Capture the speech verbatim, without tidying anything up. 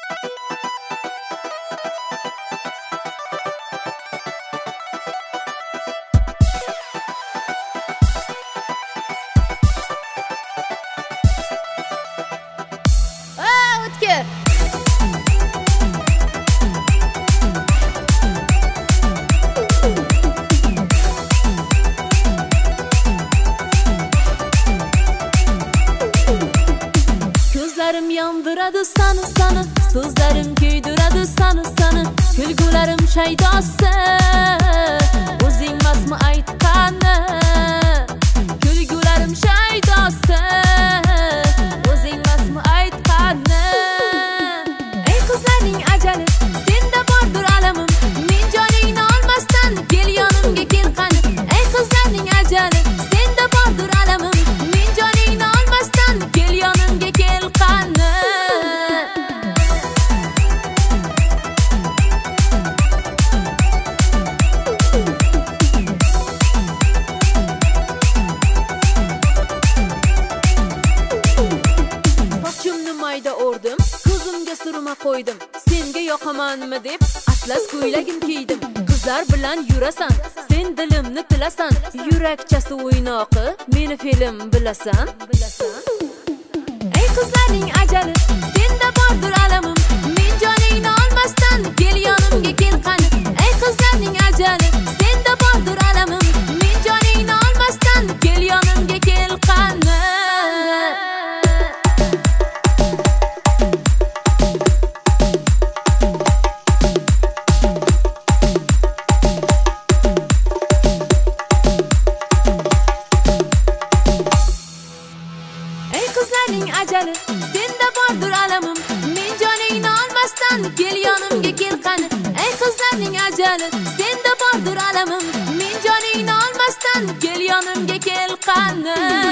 Ko'zlarim yondiradi sani sani, so'zlarim kuydiradi sani sani, kulgularim shaydosi o'zing emasmi aytqani, kulgularim shaydosi o'zing emasmi aytqani. Ey qizlarning ajali, senda bordir alamim, men joningni olmasdan kel yonimga kel qani. Ey qizlarning ajali, senda bordir alamim, men joningni olmasdan kel yonimga kel qani. Sochimni mayda o'rdim, ko'zimga surma qo'ydim, senga yoqamanmi deb atlas ko'ylagim kiydim. Qizlar bilan yurasan, sen dilimni tilasan, yurakchasi o'ynoqi, meni film bilasan. Ey qizlarning ajali, senda bordir alamim, men joningni olmasdan kel yonimga kel qani. Ey qizlarning ajali, senda bordir alamim, men joningni olmasdan kel yonimga kel qani. Ey qizlarning ajali, senda bordir alamim, men joningni olmasdan kel yonimga kel qani. Ey qizlarning ajali, senda bordir alamim, men joningni olmasdan kel yonimga kel qani.